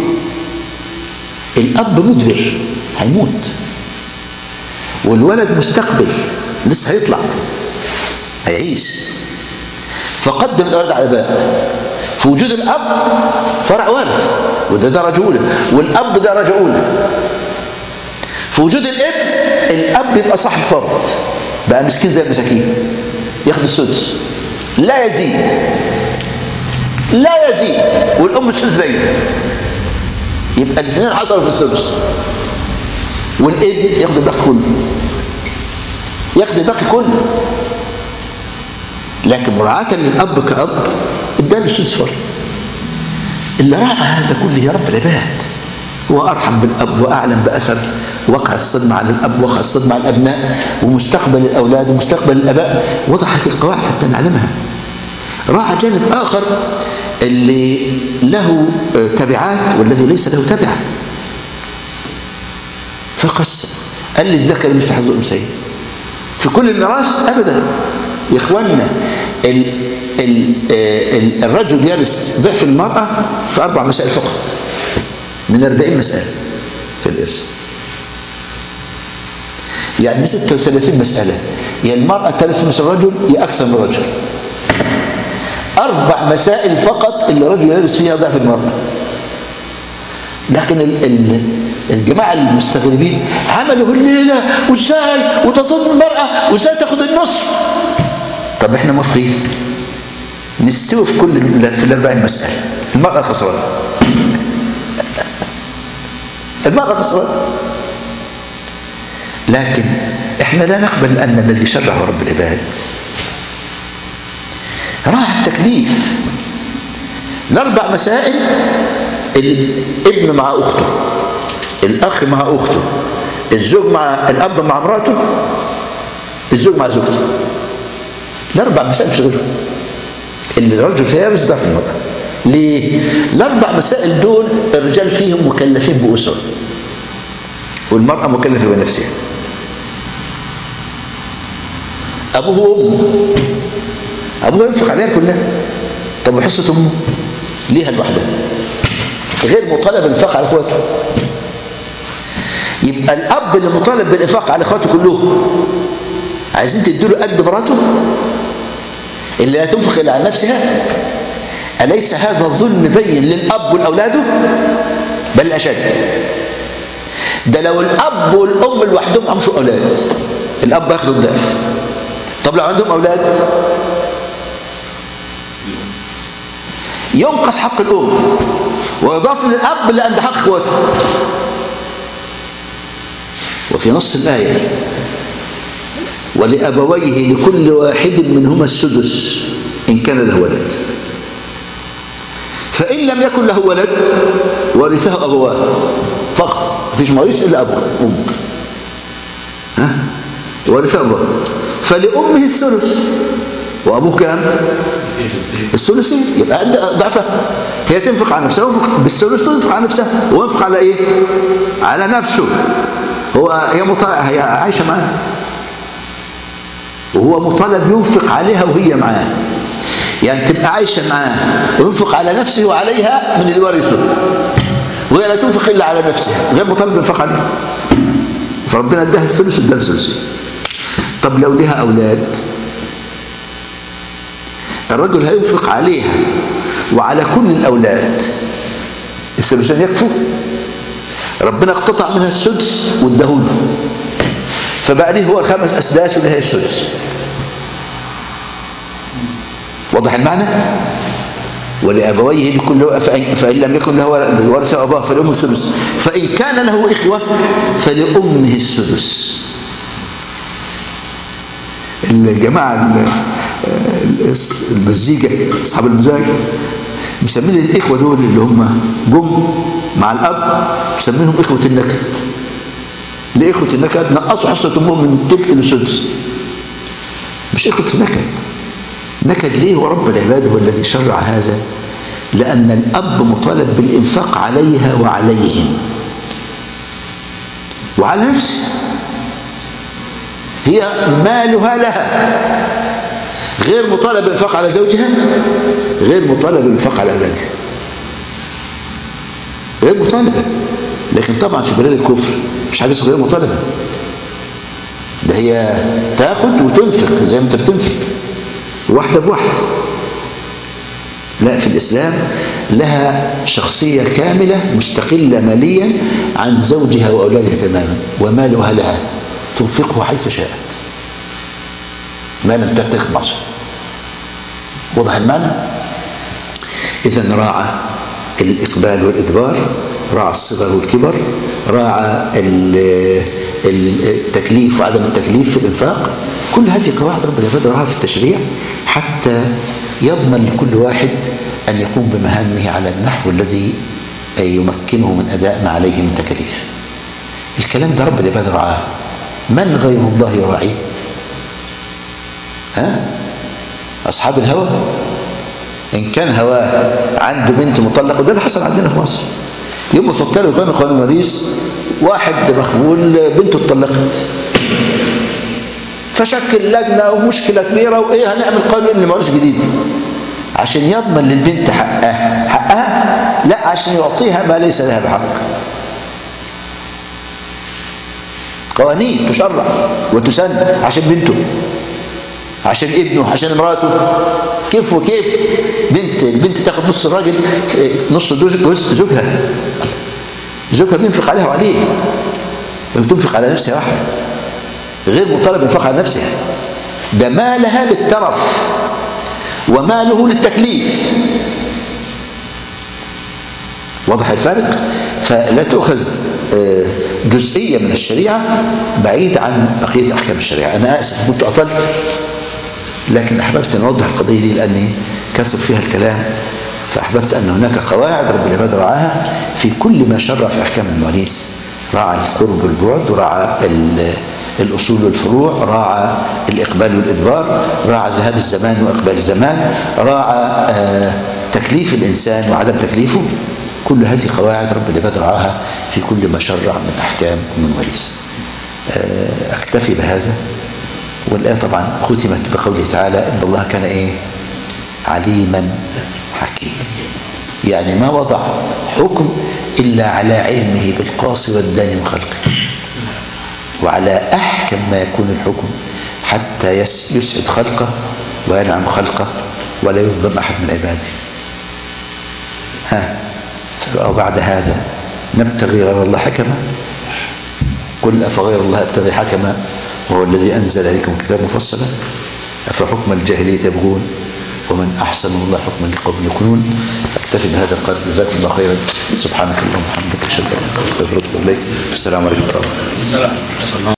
الأب مدبر هيموت، والولد مستقبل لسه هيطلع هيعيش، فقدم الأولاد على الآباء. في وجود الأب فرع وارث وده درجة أولى، والأب درجة أولى. في وجود الابن الأب يبقى صاحب فرض، بقى مسكين زي المساكين، ياخد السدس لا يزيد لا يزيد، والأم السدس زيه، يبقى الاثنين حصلوا في السدس. والابن ياخد الباقي كله، ياخد الباقي كله. لكن مراعاة للأب كأب اداله السدس فرض. اللي راعى هذا كله يا رب العباد، هو أرحم بالأب وأعلم بأثر وقع الصدمة على الأب، وقع الصدمة على الأبناء، ومستقبل الأولاد ومستقبل الأباء. وضع هذه القواعد حتى نعلمها. راعى جانب آخر اللي له تبعات والذي ليس له تبعة، فقسم. قال للذكر مثل حظ الأنثيين في كل الميراث أبدا. يا إخواننا ال ال ال الرجل يرث ضعف المرأة في أربع مسائل فقط من أربعين مسألة في الإرث، يعني ستة وثلاثين مسألة. يا المرأة ترث مثل الرجل يا أكثر من الرجل. أربع مسائل فقط اللي الرجل يرث فيها ضعف المرأة. لكن ال ال الجماعة المستغربين عملوا الليلة وازاي وتظن المرأة وازاي تاخد النصف. طب احنا موافقين نستوي في كل في الأربعين مسألة. المرأة خسرانة المرأة خسرانة. لكن احنا لا نقبل أن الذي شرعه رب العباد. راعى التكليف. الأربع مسائل: الابن مع أخته، الأخ مع أخته، الزوج مع الأب مع امرأته، الزوج مع زوجته. الأربع مسائل مش غيرهم اللي الرجل فيها بس ضعف المرأة. ليه؟ الأربع مسائل دول الرجال فيهم مكلفين بأسر والمرأة مكلفة بنفسها. أبوه وأمه، أبوه ينفق عليها كلها، طب وحصة أمه ليها لوحدها غير مطالب بالإنفاق على إخواته. يبقى الأب اللي مطالب بالإنفاق على إخواته كلهم عايزين تديله قد مراته اللي لا تنفق إلا على نفسها. أليس هذا ظلم بين للأب والأولاده؟ بل أشد. ده لو الأب والأم لوحدهم أمشوا أولاد الأب ياخدوا الضعف. طب لو عندهم أولاد ينقص حق الأم ويضاف للأب لأن حق إخواته. وفي نص الآية ولأبويه لكل واحد منهما السدس إن كان له ولد، فإن لم يكن له ولد ورثه أبواه فقط، مفيش مريث إلا أبوه أم، ها ورثه أبواه، فلأمه الثلث وأبوه كام؟ الثلثين. يبقى ضعفها، هي تنفق على نفسها بالثلث، تنفق على نفسها وينفق على إيه؟ على نفسه. هو هي مطالب، هي عايشة معاه وهو مطالب ينفق عليها وهي معاه. يعني تبقى عايشة معاه وينفق على نفسه وعليها من الورثة، وهي لا تنفق إلا على نفسها غير مطالب ينفق عليها. فربنا اداها الثلث اداها الثلث. طب لو لها أولاد الرجل هينفق عليها وعلى كل الأولاد الثلثين يكفوا. ربنا اقتطع منها السدس واداهوله، فبقى ليه هو خمس أسداس ولها السدس. واضح المعنى؟ ولأبويه لكل فإن لم يكن له ورث أباه فلأمه السدس، فإن كان له إخوة فلأمه السدس. الجماعة المزيكا أصحاب المزاج مسمين الإخوة دول اللي هم جم مع الأب مسمينهم إخوة النكد. لإخوة النكد نقصوا حصة أمهم من تلك للسدس، مش إخوة النكد. نكد ليه؟ ورب العباد هو الذي شرع هذا، لأن الأب مطالب بالإنفاق عليها وعليهم وعلى نفسه. هي مالها لها، غير مطالب بالإنفاق على زوجها، غير مطالب بالإنفاق على أولادها، غير مطالبة. لكن طبعا في بلاد الكفر مش حاجة غير مطالبة، ده هي تاخد وتنفق زي ما انت بتنفق واحدة بواحدة. لا، في الإسلام لها شخصية كاملة مستقلة ماليا عن زوجها وأولادها تماما، ومالها لها تنفقه حيث شاءت ما لم ترتكب معصية. واضح المعنى؟ إذن راعى الإقبال والإدبار، راعى الصغر والكبر، راعى التكليف وعدم التكليف في الإنفاق. كل هذه قواعد ربنا يفضلها في التشريع حتى يضمن لكل واحد أن يقوم بمهامه على النحو الذي يمكنه من أداء ما عليه من تكاليف. الكلام ده رب العباد رعاه، من غير الله يراعيه؟ ها؟ أصحاب الهوى إن كان هواه عنده بنت مطلقة، وده اللي حصل عندنا في مصر. يوم ما فكروا كانوا قانون مريض، واحد مخبول بنته اتطلقت، فشكل لجنة ومشكلة كبيرة، وإيه هنعمل قانون لمواريث جديد عشان يضمن للبنت حقها. حقها لا، عشان يعطيها ما ليس لها بحق. قوانين تشرع وتسن عشان بنته، عشان ابنه، عشان امراته. كيف وكيف بنت البنت تاخد نص الراجل، نص جوز زوجها، زوجها بينفق عليها وعليه، وبتنفق على نفسها واحدة، غير مطالب بالإنفاق على نفسها. ده مالها للترف وماله للتكليف. واضح الفرق؟ فلا تؤخذ جزئية من الشريعة بعيد عن بقية أحكام الشريعة. أنا آسف كنت أطلت، لكن أحببت أن أوضح القضية دي لأني كثر فيها الكلام، فأحببت أن هناك قواعد رب العباد رعاها في كل ما شرع في أحكام المواريث. راعى القرب والبعد، وراعى الأصول والفروع، راعى الإقبال والإدبار، راعى ذهاب الزمان وإقبال الزمان، راعى آه تكليف الإنسان وعدم تكليفه. كل هذه قواعد رب العباد رعاها في كل ما شرع من أحكام ومن وليس. آه أكتفي بهذا. والآية طبعا ختمت بقوله تعالى إن الله كان إيه؟ عليما حكيما. يعني ما وضع حكم إلا على علمه بالقاص والداني من خلقه، وعلى أحكم ما يكون الحكم حتى يسعد خلقه وينعم خلقه ولا يظلم أحد من عباده. ها وبعد هذا نبتغي غير الله حكما؟ قل أفغير الله أبتغي حكما وهو الذي أنزل عليكم كتاب مفصلا أفحكم الجاهلية يبغون ومن أحسن الله حكما لقوم يكونون. أكتفي بهذا القدر. جزاكم الله خيرا. سبحانك اللهم وبحمدك أشهد أن لا إله إلا أنت أستغفرك وأتوب إليك. السلام عليكم ورحمة الله.